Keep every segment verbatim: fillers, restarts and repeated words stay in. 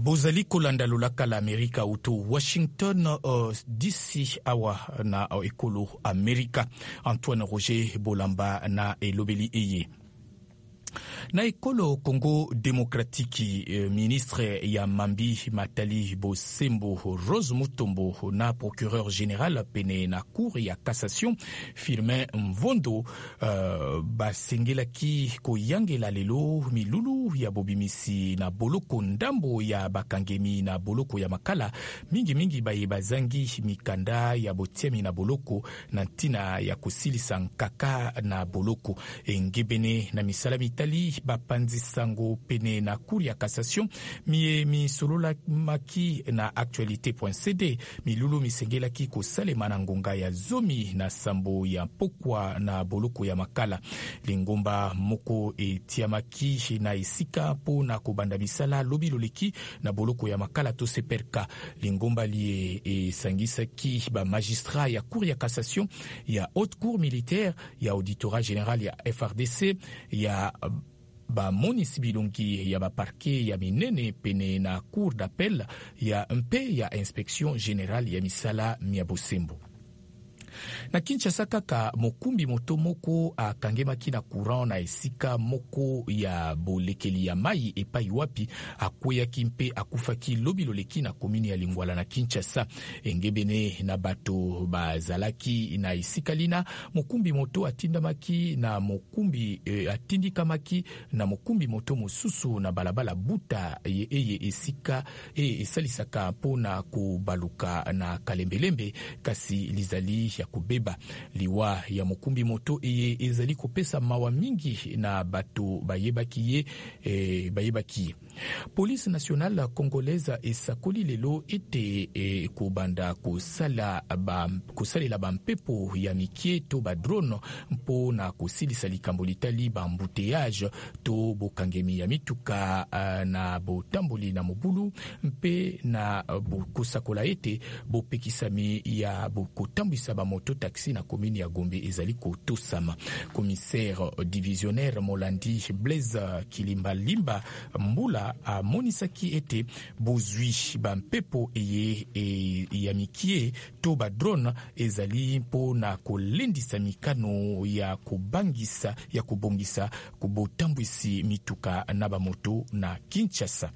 Bozali kolanda lolaka la Amerika uto Washington uh, D C awa na uh, ekolo Amerika. Antoine Roger Bolamba na elobeli eye. Na ekolo Congo Demokratiki, eh, ministre ya Mambi Matali Bosembo Rose Mutombo na procureur général pene na cour ya cassation Firmin Mvondo uh, basengelaki koyangela lelo milulu ya bobimisi na boloko ndambo ya bakangemi na boloko ya makala mingi mingi baye bazangi mikanda ya botiemi na boloko na ntina ya kosilisa nkaka na boloko engebene na misala mitali bapanzi sango pene na cour ya cassation mie mi solola maki na actualité point c d milulu misengelaki kosalema na ngonga ya zomi na sambo ya pokwa na boloko ya makala lingomba moko etiamaki na esika po na kobanda misala lobi loleki na boloko ya makala to seperka lingomba lie esangisaki ba magistrat ya cour ya cassation ya haute cour militaire ya auditorat général ya F R D C ya ba monisi bilongi ya ba parquet ya minene pene na cour d'appel ya mpe ya inspection générale ya misala mia Bosembo. Na Kinshasa kaka mokumbi moto moko akangemaki na courant na esika moko ya bolekeli ya mai epai wapi akweyaki mpe akufaki lobi loleki na komini ya Lingwala na Kinshasa engebene na bato bazalaki na esika lina mokumbi moto atindamaki na mokumbi eh, atindikamaki na mokumbi moto mosusu na balabala buta ye eye esika e esalisaka mpona kobaluka na kalembelembe kasi lizali ya kubeba liwa ya mokumbi moto eye ezali kopesa mawa mingi na bato bayebaki ye e, bayebaki ye. Police nationale congolaise esakoli lelo ete e, kobanda kosala ba kosalela bampepo ya mikie to ba drone mpo na kosilisa likambo litali ba embouteillage to bokangemi ya mituka uh, na botamboli na mobulu mpe na uh, bokosakola ete bopekisami ya bokotambwisa ba moto taxi na komini ya Gombe ezali kotosama. Commissaire divisionnaire Molandi Blaise Kilimbalimba Mbula amonisaki ete bozwi bampepo eye e, ya mikie to ba drone ezali mpo na kolendisa mikano ya kubangisa ya kubongisa kubotambwisi mituka na bamoto na Kinshasa.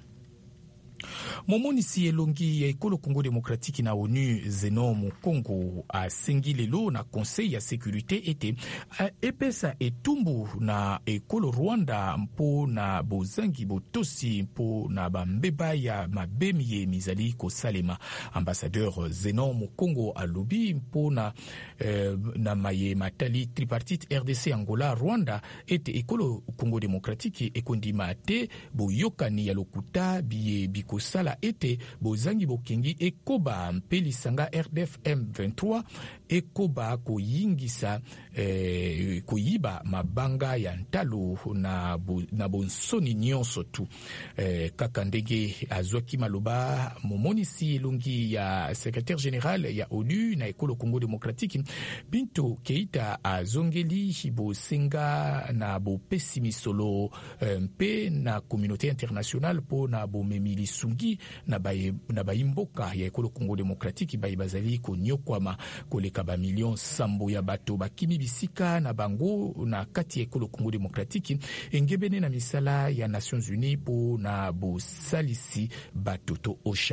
Momonisi elongi ya ekolo Congo Demokratiki na ONU Zeno Mukongo asengi lelo na Conseil ya Sécurité ete epesa etumbu na ekolo Rwanda mpo na bozangi botosi mpo na bambeba ya mabemi ye mizali kosalema. Ambassadeur Zeno Mukongo alobi mpo na, eh, na maye matali tripartite R D C Angola Rwanda ete ekolo Congo Demokratiki ekondima te boyokani ya lokuta biye biko kosala ete bozangi bokengi ekoba mpelisanga R D F M vingt-trois ekoba koyingisa eh, koyiba mabanga ya ntalo na, bo, na bonsoni nyonso tu eh, kaka ndenge azwaki maloba momonisi elongi ya secrétaire général ya ONU na ekolo Congo Démocratique Bintou Keita azongeli bosenga na bopesi misolo eh, mpe na communauté internationale po na bomemili sungi na baye na bayimboka ya ekolo Congo Démocratique baye bazali konyokwama koleka ba million sambo ya bato bakimi bisika na bango na kati ya ekolo Congo Démocratique engebene na misala ya Nations Unies po na bosalisi bato to osha.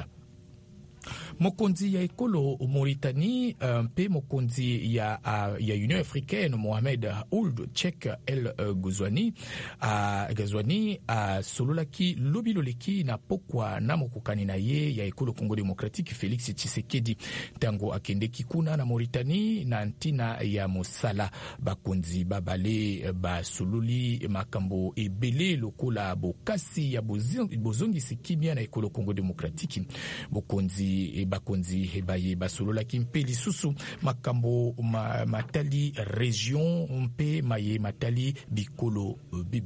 Mokonzi ya ekolo Mauritanie mpe mokonzi ya, ya Union Africaine Mohamed Ould Cheikh El Ghazouani uh, Ghazouani uh, sololaki lobi loleki na pokwa na mokokani na ye ya ekolo Congo Démocratique Félix Tshisekedi tango akendeki kuna na Mauritanie na ntina ya mosala bakonzi babale basololi makambo ebele lokola bokasi ya bozongisi kimia na ekolo Congo Démocratique bokonzi e bakonzi baye basolola kimpe lisusu makambo ma, matali region mpe maye matali bikolo